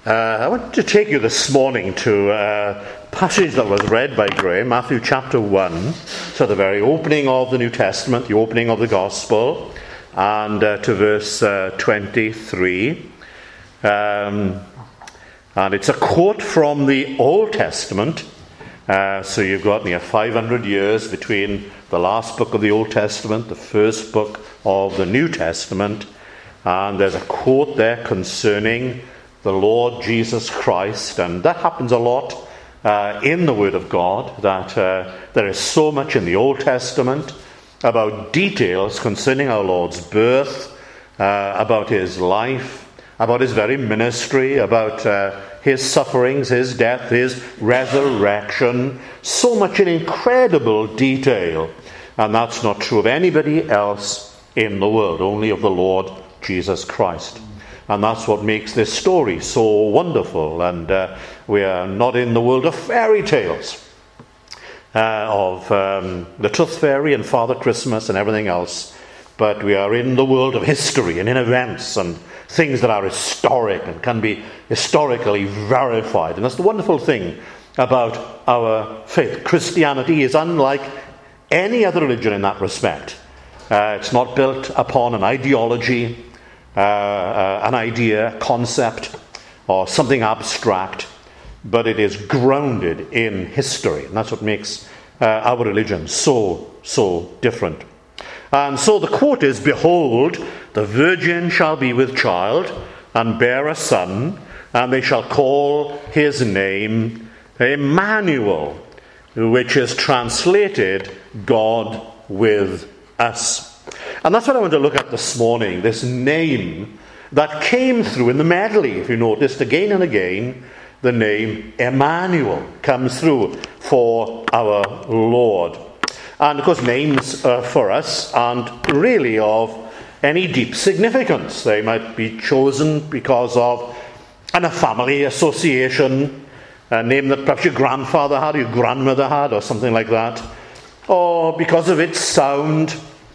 I want to take you this morning to a passage that was read by Graham, Matthew chapter 1, so the very opening of the New Testament, the opening of the Gospel, and to verse 23. And it's a quote from the Old Testament, so you've got near 500 years between the last book of the Old Testament, the first book of the New Testament, and there's a quote there concerning the Lord Jesus Christ, and that happens a lot in the Word of God, that there is so much in the Old Testament about details concerning our Lord's birth, about his life, about his very ministry, about his sufferings, his death, his resurrection, so much in incredible detail, and that's not true of anybody else in the world, only of the Lord Jesus Christ. And that's what makes this story so wonderful. And we are not in the world of fairy tales, of the Tooth Fairy and Father Christmas and everything else, but we are in the world of history and in events and things that are historic and can be historically verified. And that's the wonderful thing about our faith. Christianity is unlike any other religion in that respect. It's not built upon an ideology, an idea, concept, or something abstract, but it is grounded in history. And that's what makes our religion so different. And so the quote is, "Behold, the virgin shall be with child, and bear a son, and they shall call his name Emmanuel," which is translated, God with us. And that's what I want to look at this morning, this name that came through in the medley. If you noticed, again and again, the name Emmanuel comes through for our Lord. And of course, names for us aren't really of any deep significance. They might be chosen because of a family association, a name that perhaps your grandfather had, or your grandmother had, or something like that, or because of its sound,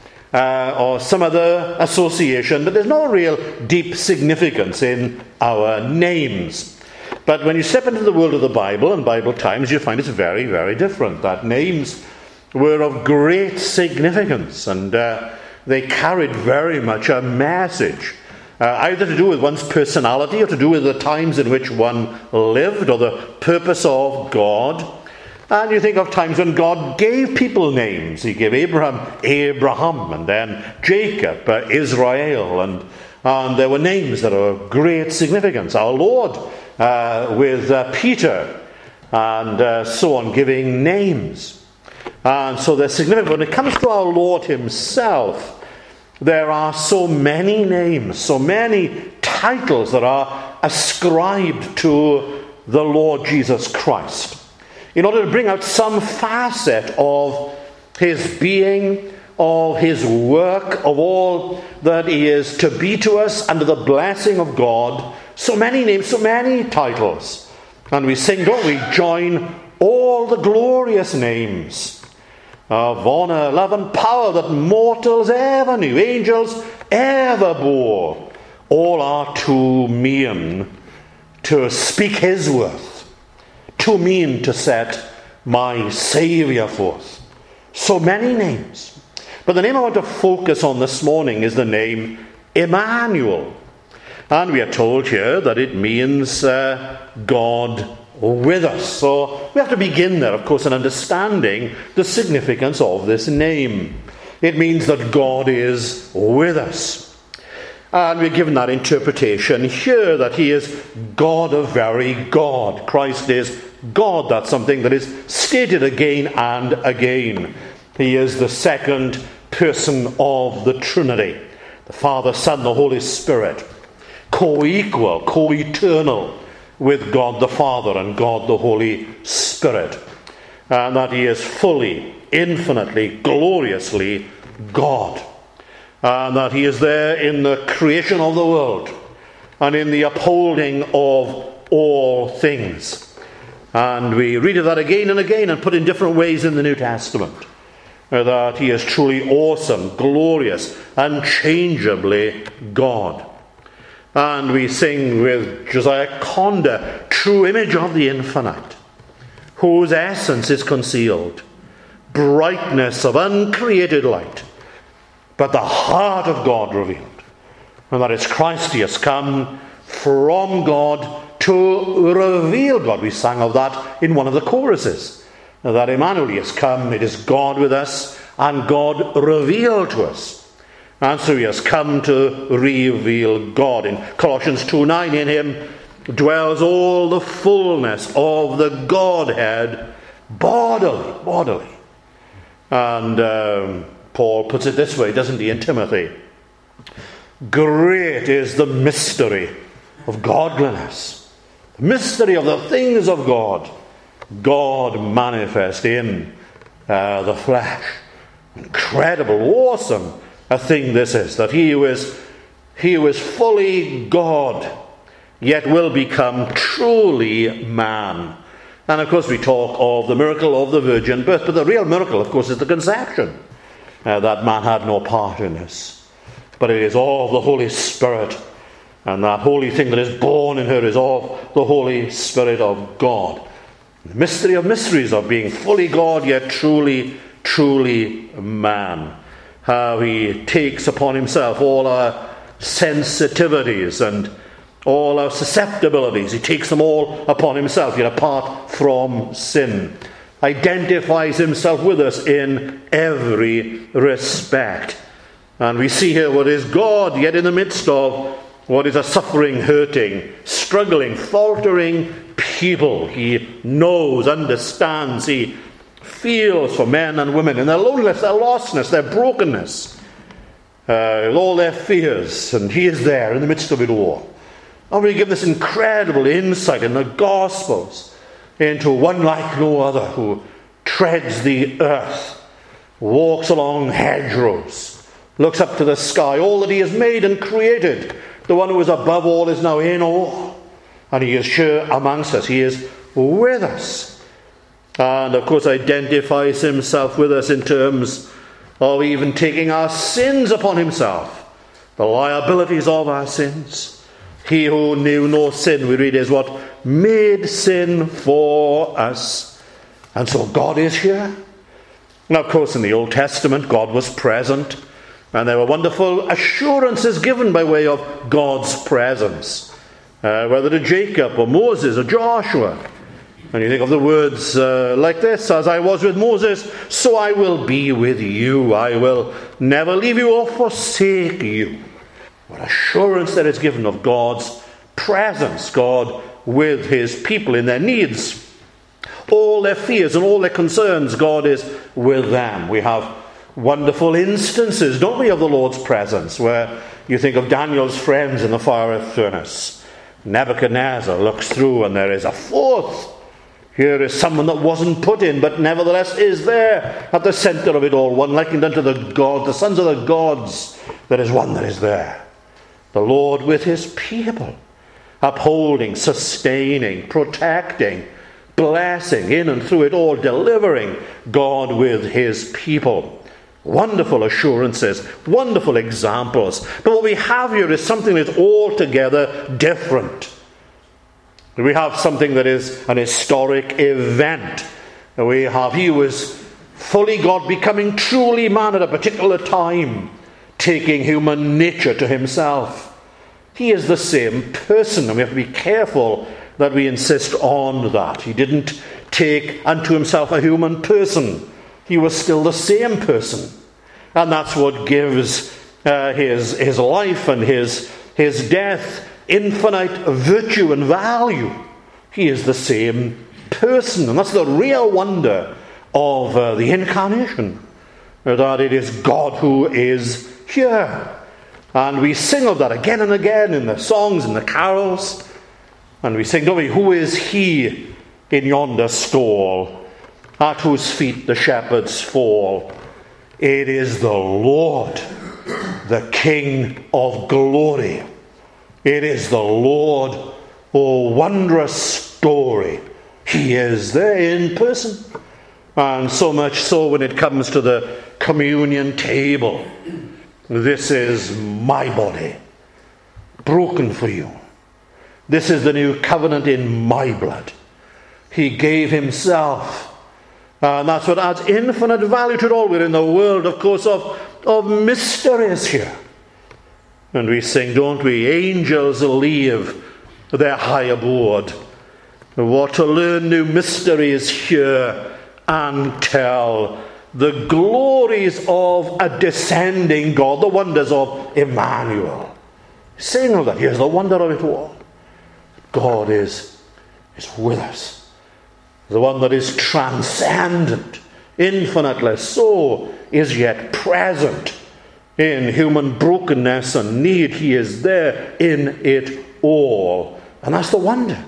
or some other association, but there's no real deep significance in our names. But when you step into the world of the Bible and Bible times, you find it's very, very different. That names were of great significance, and they carried very much a message, either to do with one's personality or to do with the times in which one lived or the purpose of God. And you think of times when God gave people names. He gave Abraham, and then Jacob, Israel, and there were names that are of great significance. Our Lord with Peter, and so on, giving names. And so they're significant. When it comes to our Lord himself, there are so many names, so many titles that are ascribed to the Lord Jesus Christ, in order to bring out some facet of his being, of his work, of all that he is to be to us under the blessing of God. So many names, so many titles. And we sing, don't we, join all the glorious names of honor, love, and power that mortals ever knew, angels ever bore. All are too mean to speak his worth, too mean to set my Saviour forth. So many names. But the name I want to focus on this morning is the name Emmanuel. And we are told here that it means God with us. So we have to begin there, of course, in understanding the significance of this name. It means that God is with us. And we're given that interpretation here, that he is God of very God. Christ is God. That's something that is stated again and again. He is the second person of the Trinity. The Father, Son, the Holy Spirit. Co-equal, co-eternal with God the Father and God the Holy Spirit. And that he is fully, infinitely, gloriously God. And that he is there in the creation of the world and in the upholding of all things. And we read of that again and again and put in different ways in the New Testament. That he is truly awesome, glorious, unchangeably God. And we sing with Josiah Conda, true image of the infinite, whose essence is concealed, brightness of uncreated light, but the heart of God revealed. And that is Christ, he has come from God to reveal God. We sang of that in one of the choruses, that Emmanuel has come, it is God with us, and God revealed to us. And so he has come to reveal God. In Colossians 2:9, in him dwells all the fullness of the Godhead bodily. And Paul puts it this way, doesn't he, in Timothy? Great is the mystery of godliness, the mystery of the things of God, God manifest in the flesh. Incredible, awesome a thing this is, that he who is fully God, yet will become truly man. And of course we talk of the miracle of the virgin birth, but the real miracle, of course, is the conception. That man had no part in this. But it is of the Holy Spirit, and that holy thing that is born in her is of the Holy Spirit of God. The mystery of mysteries of being fully God, yet truly man. How he takes upon himself all our sensitivities and all our susceptibilities. He takes them all upon himself, yet apart from sin. Identifies himself with us in every respect. And we see here what is God, yet in the midst of what is a suffering, hurting, struggling, faltering people. He knows, understands, he feels for men and women in their loneliness, their lostness, their brokenness, with all their fears, and he is there in the midst of it all. And we give this incredible insight in the Gospels into one like no other, who treads the earth, walks along hedgerows, looks up to the sky, all that he has made and created. The one who is above all is now in all, and he is sure amongst us. He is with us. And of course identifies himself with us in terms of even taking our sins upon himself, the liabilities of our sins. He who knew no sin, we read, is what made sin for us. And so God is here. Now, of course, in the Old Testament, God was present, and there were wonderful assurances given by way of God's presence, whether to Jacob or Moses or Joshua. And you think of the words like this: as I was with Moses, so I will be with you. I will never leave you or forsake you. What assurance there is given of God's presence, God with his people in their needs. All their fears and all their concerns, God is with them. We have wonderful instances, don't we, of the Lord's presence, where you think of Daniel's friends in the fiery furnace. Nebuchadnezzar looks through and there is a fourth. Here is someone that wasn't put in, but nevertheless is there at the center of it all. One likened unto the God, the sons of the gods. There is one that is there. The Lord with his people, upholding, sustaining, protecting, blessing in and through it all, delivering. God with his people. Wonderful assurances, wonderful examples. But what we have here is something that's altogether different. We have something that is an historic event. We have he who is fully God becoming truly man at a particular time, taking human nature to himself. He is the same person, and we have to be careful that we insist on that. He didn't take unto himself a human person. He was still the same person. And that's what gives his life and his death infinite virtue and value. He is the same person. And that's the real wonder of the incarnation, that it is God who is here. And we sing of that again and again in the songs and the carols. And we sing, don't we, who is he in yonder stall, at whose feet the shepherds fall? It is the Lord, the King of glory. It is the Lord, oh wondrous story. He is there in person. And so much so when it comes to the communion table. This is my body. broken for you. This is the new covenant in my blood. He gave himself. And that's what adds infinite value to it all. We're in the world, of course, of mysteries here. And we sing, don't we? Angels leave their high abode. What to learn new mysteries here and tell the glories of a descending God, the wonders of Emmanuel. Sing of that. Here's the wonder of it all. God is with us. The one that is transcendent, infinitely so, is yet present in human brokenness and need. He is there in it all. And that's the wonder.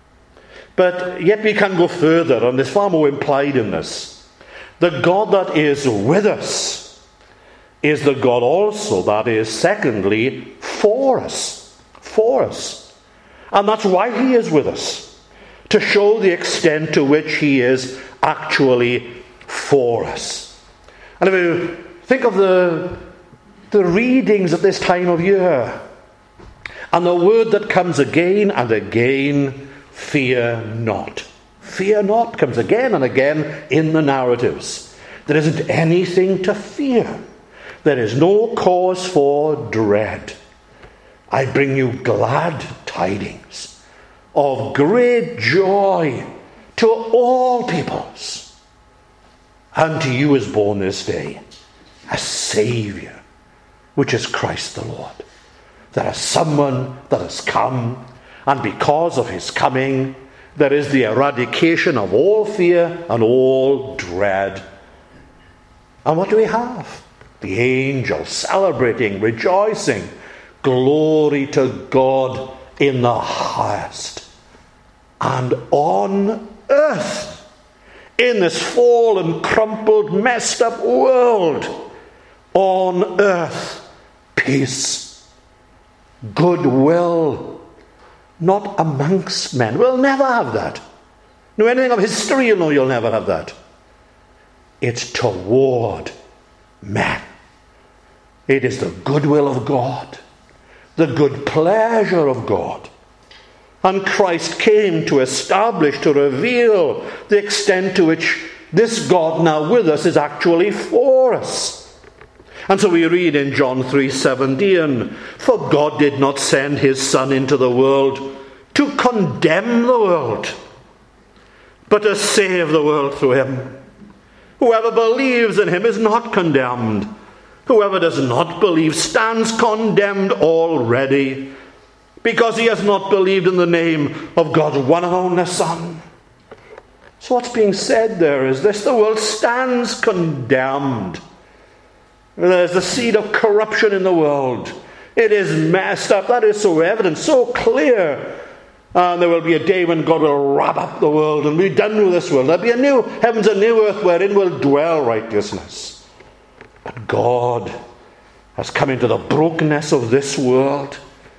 But yet we can go further, and there's far more implied in this. The God that is with us is the God also that is, secondly, for us. For us. And that's why he is with us. To show the extent to which he is actually for us. And if you think of the readings at this time of year, and the word that comes again and again, fear not. Fear not comes again and again in the narratives. There isn't anything to fear. There is no cause for dread. I bring you glad tidings of great joy to all peoples. Unto you is born this day a Saviour, which is Christ the Lord. There is someone that has come, and because of his coming, there is the eradication of all fear and all dread. And what do we have? The angels celebrating, rejoicing. Glory to God in the highest. And on earth, in this fallen, crumpled, messed up world, on earth, peace, goodwill, not amongst men. We'll never have that. Know anything of history, you know you'll never have that. It's toward men. It is the goodwill of God, the good pleasure of God. And Christ came to establish, to reveal the extent to which this God now with us is actually for us. And so we read in John 3:17, for God did not send his Son into the world to condemn the world, but to save the world through him. Whoever believes in him is not condemned. Whoever does not believe stands condemned already, because he has not believed in the name of God's one and only Son. So what's being said there is this: the world stands condemned. There's the seed of corruption in the world. It is messed up. That is so evident, so clear. And there will be a day when God will wrap up the world and be done with this world. There'll be a new heavens and new earth wherein will dwell righteousness. But God has come into the brokenness of this world.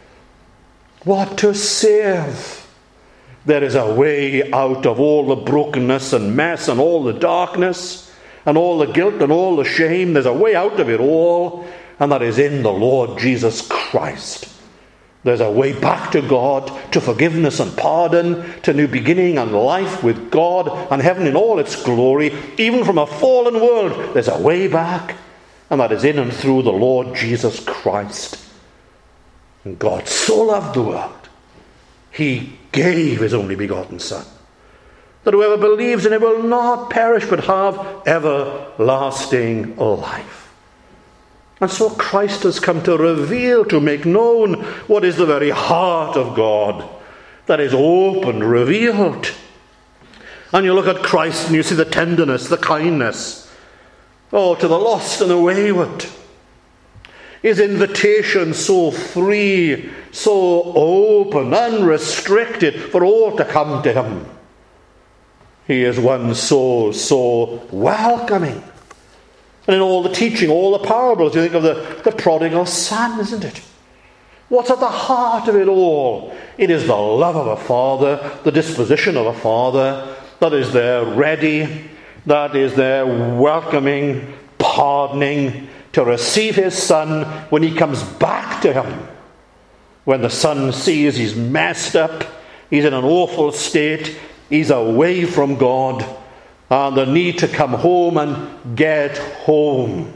What to save? There is a way out of all the brokenness and mess and all the darkness and all the guilt and all the shame. There's a way out of it all, and that is in the Lord Jesus Christ. There's a way back to God, to forgiveness and pardon, to new beginning and life with God and heaven in all its glory. Even from a fallen world, there's a way back, and that is in and through the Lord Jesus Christ. And God so loved the world, he gave his only begotten Son, that whoever believes in him will not perish but have everlasting life. And so Christ has come to reveal, to make known what is the very heart of God, that is opened, revealed. And you look at Christ and you see the tenderness, the kindness, to the lost and the wayward. His invitation so free, so open, unrestricted for all to come to him. He is one so welcoming. And in all the teaching, all the parables, you think of the prodigal son, isn't it? What's at the heart of it all? It is the love of a father, the disposition of a father that is there ready, that is there welcoming, pardoning, to receive his son when he comes back to him. when the son sees he's messed up, he's in an awful state, he's away from God, and the need to come home and get home.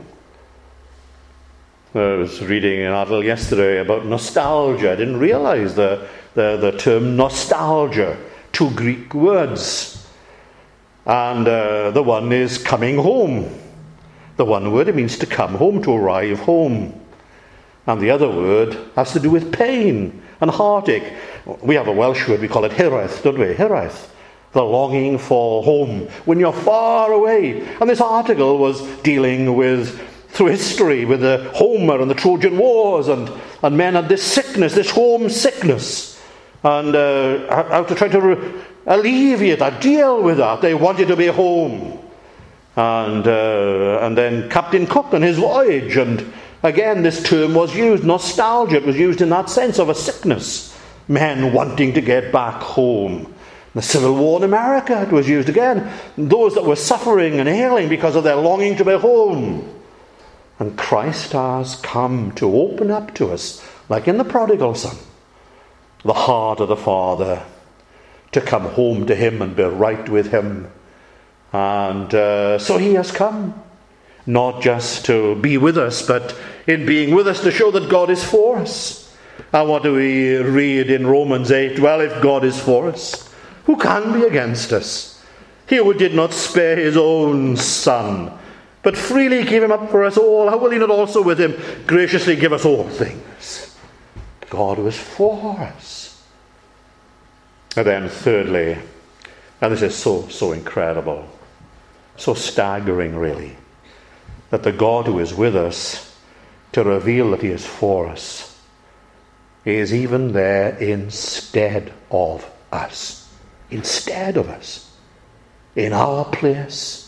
I was reading an article yesterday about nostalgia. I didn't realize the term nostalgia, 2 Greek words. And the one is coming home. The one word, it means to come home, to arrive home. And the other word has to do with pain and heartache. We have a Welsh word, we call it hiraeth, don't we? Hiraeth, the longing for home, when you're far away. And this article was dealing with, through history, with the Homer and the Trojan Wars, and men had this sickness, this home sickness, and how to try to alleviate that, deal with that. They wanted to be home. And then Captain Cook and his voyage, and again this term was used, nostalgia. It was used in that sense of a sickness, men wanting to get back home. The Civil War in America, it was used again, those that were suffering and ailing because of their longing to be home. And Christ has come to open up to us, like in the prodigal son, the heart of the Father, to come home to him and be right with him. And so he has come, not just to be with us, but in being with us to show that God is for us. And what do we read in Romans 8? Well, if God is for us, who can be against us? He who did not spare his own son, but freely gave him up for us all, how will he not also with him graciously give us all things? God was for us. And then thirdly, and this is so incredible, so staggering really, that the God who is with us to reveal that he is for us is even there instead of us. Instead of us. In our place.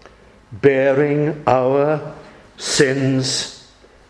Bearing our sins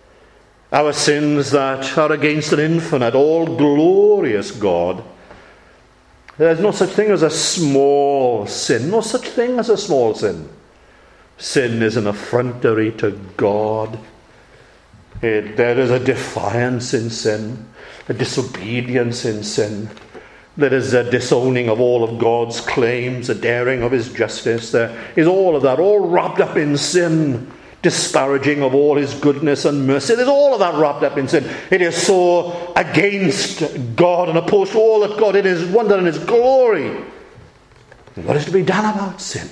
that are against an infinite, all-glorious God. There's no such thing as a small sin. No such thing as a small sin. Sin is an effrontery to God. There is a defiance in sin, a disobedience in sin. There is a disowning of all of God's claims, a daring of his justice. There is all of that, all wrapped up in sin. Disparaging of all his goodness and mercy. There's all of that wrapped up in sin. It is so against God and opposed to all that God in his wonder and his glory. What is to be done about sin?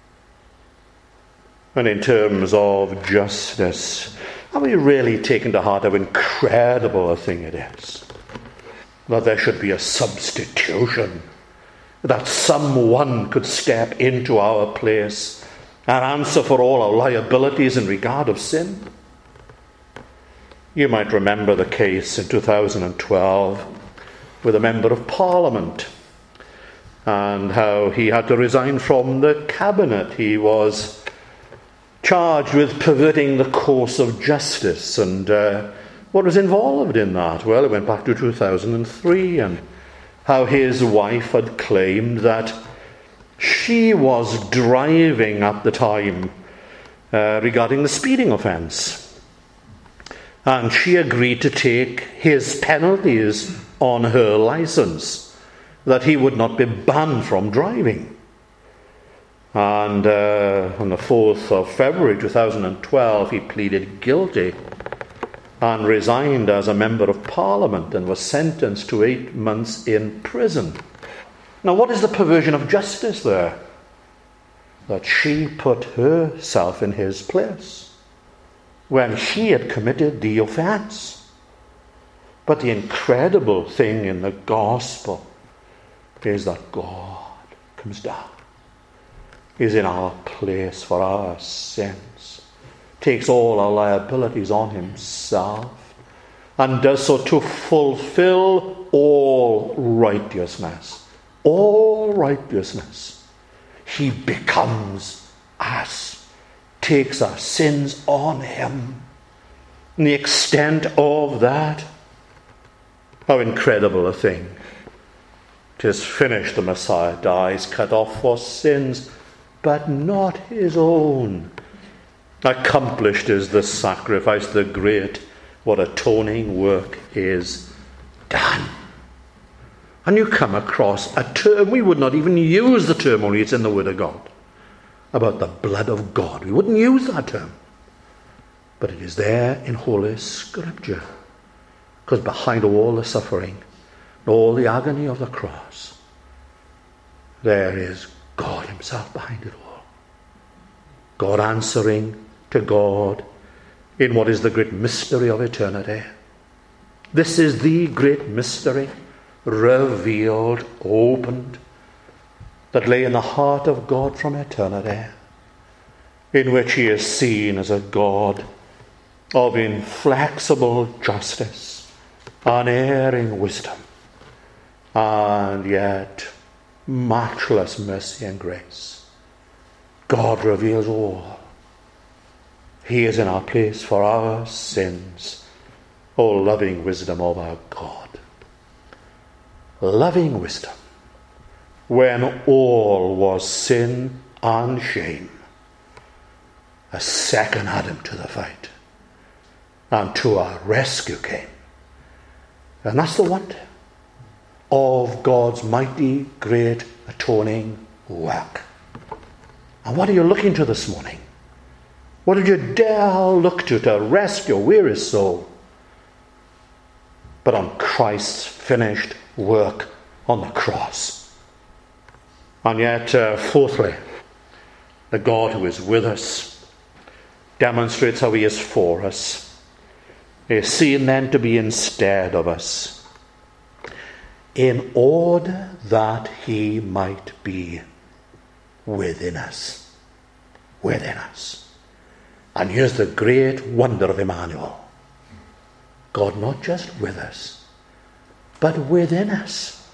And in terms of justice, have we really taken to heart how incredible a thing it is? That there should be a substitution, that someone could step into our place and answer for all our liabilities in regard of sin. You might remember the case in 2012 with a member of Parliament and how he had to resign from the cabinet. He was charged with perverting the course of justice, and what was involved in that? Well, it went back to 2003, and how his wife had claimed that she was driving at the time regarding the speeding offence, and she agreed to take his penalties on her licence, that he would not be banned from driving. And on the 4th of February 2012 he pleaded guilty and resigned as a member of Parliament and was sentenced to 8 months in prison. Now, what is the perversion of justice there? That she put herself in his place when he had committed the offence. But the incredible thing in the gospel is that God comes down, is in our place for our sins, takes all our liabilities on himself, and does so to fulfill all righteousness. All righteousness. He becomes us, takes our sins on him. And the extent of that, how incredible a thing. 'Tis finished, the Messiah dies, cut off for sins, but not his own. Accomplished is the sacrifice, the great, what atoning work is done. And you come across a term, we would not even use the term, only it's in the Word of God, about the blood of God. We wouldn't use that term. But it is there in Holy Scripture. Because behind all the suffering, all the agony of the cross, there is God himself behind it all. God answering to God in what is the great mystery of eternity. This is the great mystery, revealed, opened, that lay in the heart of God from eternity, in which he is seen as a God of inflexible justice, unerring wisdom, and yet matchless mercy and grace. God reveals all. He is in our place for our sins. O loving wisdom of our God. Loving wisdom, when all was sin and shame, a second Adam to the fight, and to our rescue came. And that's the wonder of God's mighty, great, atoning work. And what are you looking to this morning? What did you dare look to rescue a weary soul? But on Christ's finished work on the cross. And yet, fourthly, the God who is with us demonstrates how he is for us. He is seen then to be instead of us, in order that he might be within us. Within us. And here's the great wonder of Emmanuel. God not just with us, but within us.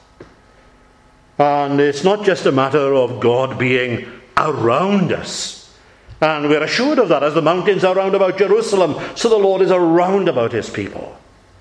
And it's not just a matter of God being around us. And we're assured of that as the mountains are round about Jerusalem, so the Lord is around about his people.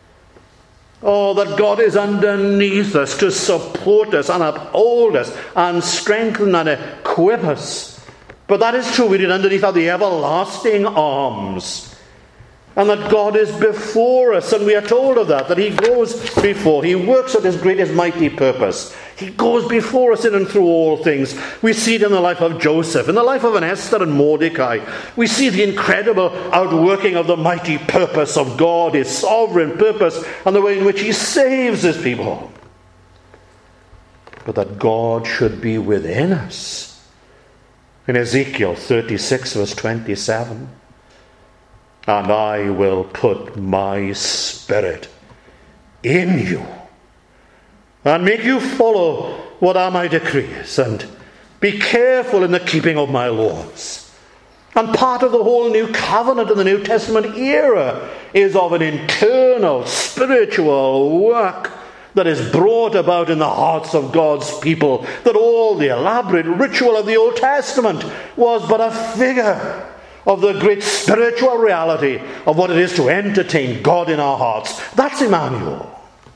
Oh, that God is underneath us to support us and uphold us and strengthen and equip us. But that is true. We read underneath are the everlasting arms. And that God is before us, and we are told of that he goes before. He works out his greatest mighty purpose. He goes before us in and through all things. We see it in the life of Joseph, in the life of an Esther and Mordecai. We see the incredible outworking of the mighty purpose of God, his sovereign purpose, and the way in which he saves his people. But that God should be within us. In Ezekiel 36 verse 27, and I will put my spirit in you and make you follow what are my decrees and be careful in the keeping of my laws. And part of the whole new covenant in the New Testament era is of an internal spiritual work that is brought about in the hearts of God's people, that all the elaborate ritual of the Old Testament was but a figure of the great spiritual reality of what it is to entertain God in our hearts. That's Emmanuel.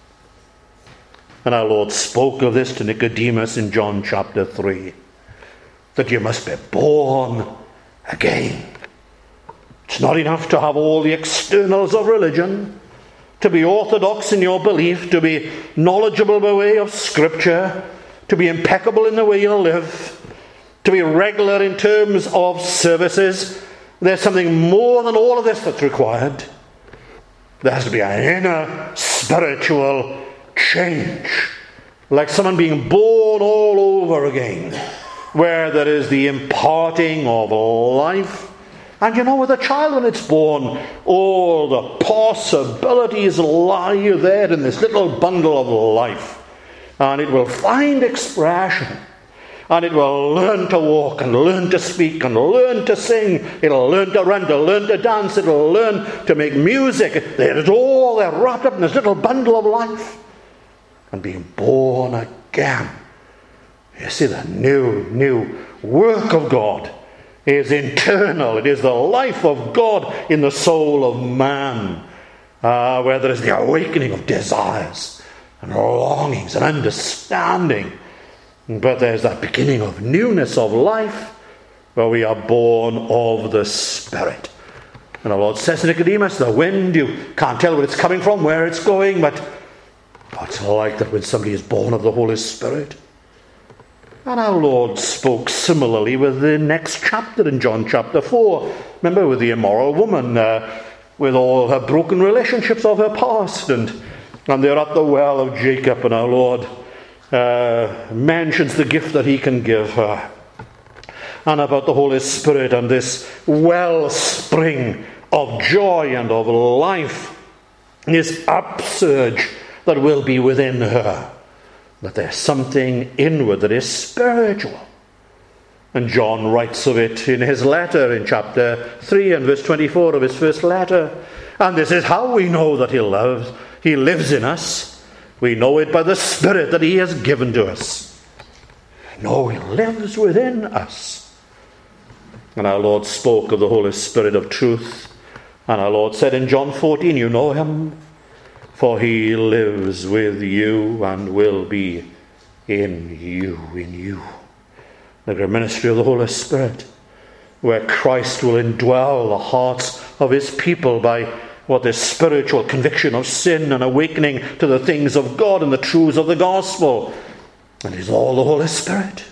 And our Lord spoke of this to Nicodemus in John chapter 3, that you must be born again. It's not enough to have all the externals of religion, to be orthodox in your belief, to be knowledgeable by way of Scripture, to be impeccable in the way you live, to be regular in terms of services. There's something more than all of this that's required. There has to be an inner spiritual change, like someone being born all over again, where there is the imparting of life. And you know, with a child when it's born, all the possibilities lie there in this little bundle of life, and it will find expression. And it will learn to walk and learn to speak and learn to sing. It'll learn to run, to learn to dance. It'll learn to make music. It's all there wrapped up in this little bundle of life. And being born again. You see, the new work of God is internal. It is the life of God in the soul of man. Where there is the awakening of desires and longings and understanding. But there's that beginning of newness of life where we are born of the Spirit. And the Lord says to Nicodemus, the wind, you can't tell where it's coming from, where it's going, but It's like that when somebody is born of the Holy Spirit. And our Lord spoke similarly with the next chapter in John chapter 4. Remember, with the immoral woman, with all her broken relationships of her past. And they're at the well of Jacob, and our Lord mentions the gift that he can give her. And about the Holy Spirit and this wellspring of joy and of life, this upsurge that will be within her. That there's something inward that is spiritual. And John writes of it in his letter in chapter 3 and verse 24 of his first letter. And this is how we know that he lives in us. We know it by the Spirit that he has given to us. No, he lives within us. And our Lord spoke of the Holy Spirit of truth. And our Lord said in John 14, you know him, for he lives with you and will be in you. The great ministry of the Holy Spirit, where Christ will indwell the hearts of his people by what is spiritual conviction of sin and awakening to the things of God and the truths of the gospel. And it is all the Holy Spirit.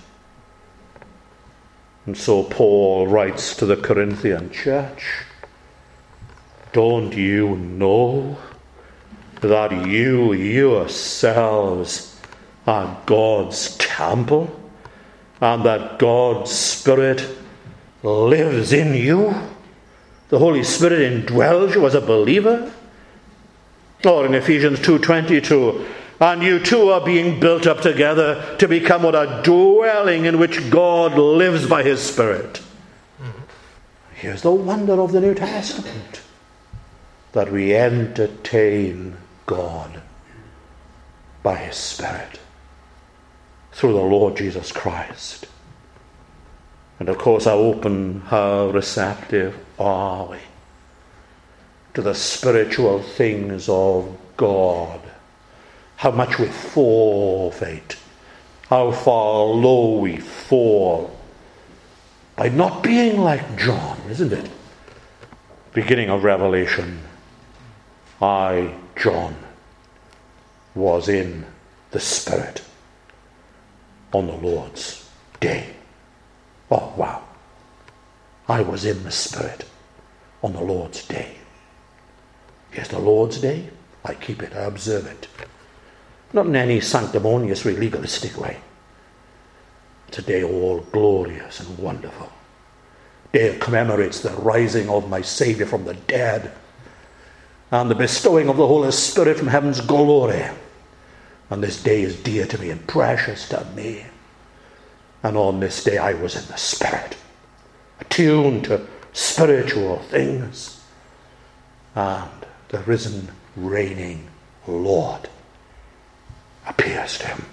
And so Paul writes to the Corinthian church, don't you know that you yourselves are God's temple and that God's Spirit lives in you? The Holy Spirit indwells you as a believer. Or in Ephesians 2:22, and you too are being built up together to become what a dwelling in which God lives by his Spirit. Here's the wonder of the New Testament, that we entertain God by his Spirit through the Lord Jesus Christ. And of course, how open, how receptive are we to the spiritual things of God? How much we forfeit, how far low we fall by not being like John, isn't it? Beginning of Revelation, I, John, was in the Spirit on the Lord's day. Oh, wow. I was in the Spirit on the Lord's day. Yes, the Lord's day, I keep it, I observe it. Not in any sanctimonious, legalistic way. It's a day all glorious and wonderful. Day that commemorates the rising of my Saviour from the dead and the bestowing of the Holy Spirit from heaven's glory. And this day is dear to me and precious to me. And on this day I was in the Spirit, attuned to spiritual things. And the risen, reigning Lord pierced him.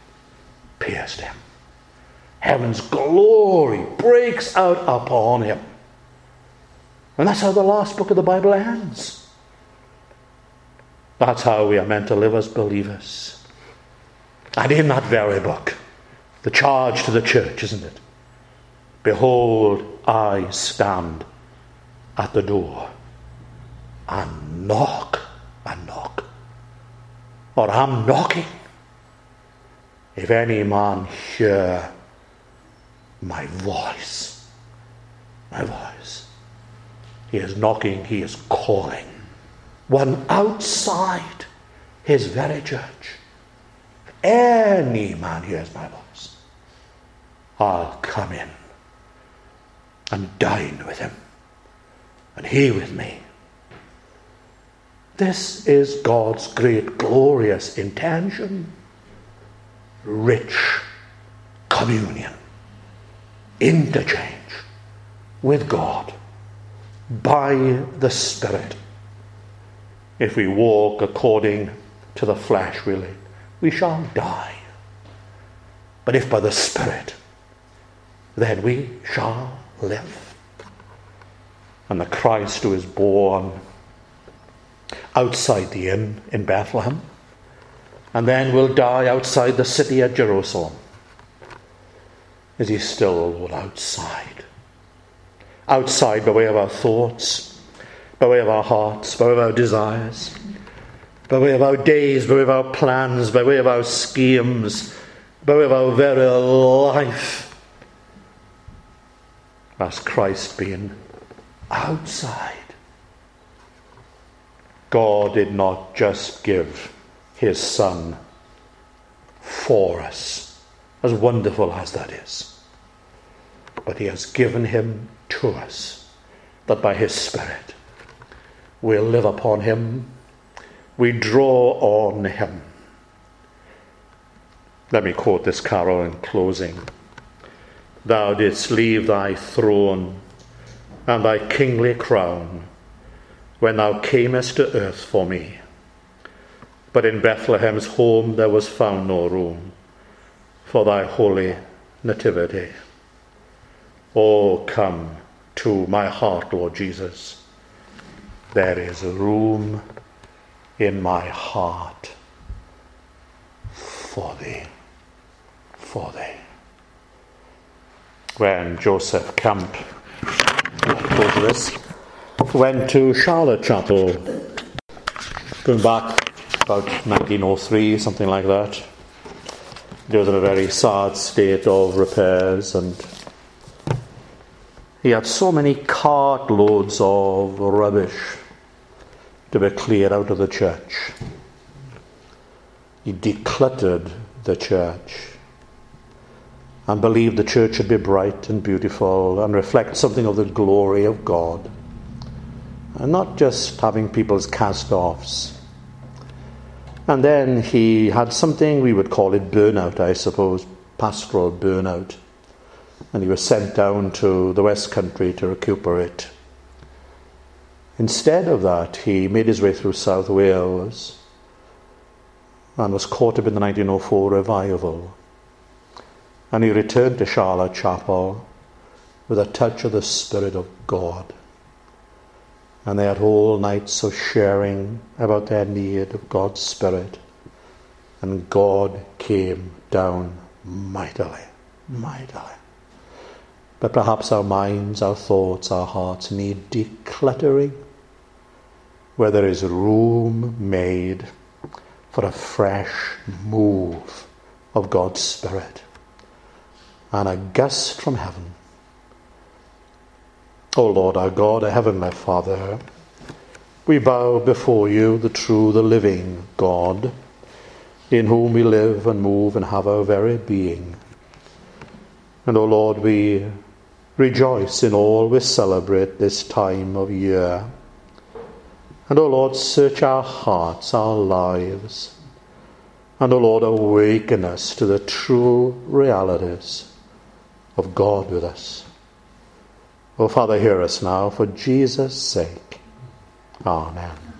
Heaven's glory breaks out upon him. And that's how the last book of the Bible ends. That's how we are meant to live as believers. And in that very book, the charge to the church, isn't it? Behold, I stand at the door and knock. Or I'm knocking. If any man hear my voice, he is knocking, he is calling. One outside his very church. If any man hears my voice, I'll come in and dine with him, and he with me. This is God's great, glorious intention. Rich communion, interchange with God by the Spirit. If we walk according to the flesh, we shall die. But if by the Spirit, then we shall live. And the Christ who is born outside the inn in Bethlehem, and then will die outside the city at Jerusalem, is he still the Lord outside? Outside by way of our thoughts, by way of our hearts, by way of our desires, by way of our days, by way of our plans, by way of our schemes, by way of our very life, as Christ being outside. God did not just give his Son for us, as wonderful as that is, but he has given him to us, that by his Spirit we'll live upon him, we draw on him. Let me quote this carol in closing. Thou didst leave thy throne and thy kingly crown when thou camest to earth for me. But in Bethlehem's home there was found no room for thy holy nativity. Oh, come to my heart, Lord Jesus. There is room in my heart for thee, for thee. When Joseph Camp, went to Charlotte Chapel, going back about 1903, something like that, it was in a very sad state of repairs, and he had so many cartloads of rubbish to be cleared out of the church. He decluttered the church and believed the church should be bright and beautiful and reflect something of the glory of God, and not just having people's cast-offs. And then he had something, we would call it burnout, I suppose, pastoral burnout. And he was sent down to the West Country to recuperate. Instead of that, he made his way through South Wales and was caught up in the 1904 revival. And he returned to Charlotte Chapel with a touch of the Spirit of God. And they had whole nights of sharing about their need of God's Spirit. And God came down mightily, mightily. But perhaps our minds, our thoughts, our hearts need decluttering, where there is room made for a fresh move of God's Spirit and a gust from heaven. O Lord our God, our Heavenly Father, we bow before you, the true, the living God, in whom we live and move and have our very being. And, O Lord, we rejoice in all we celebrate this time of year. And, O Lord, search our hearts, our lives. And, O Lord, awaken us to the true realities of God with us. O Father, hear us now for Jesus' sake. Amen.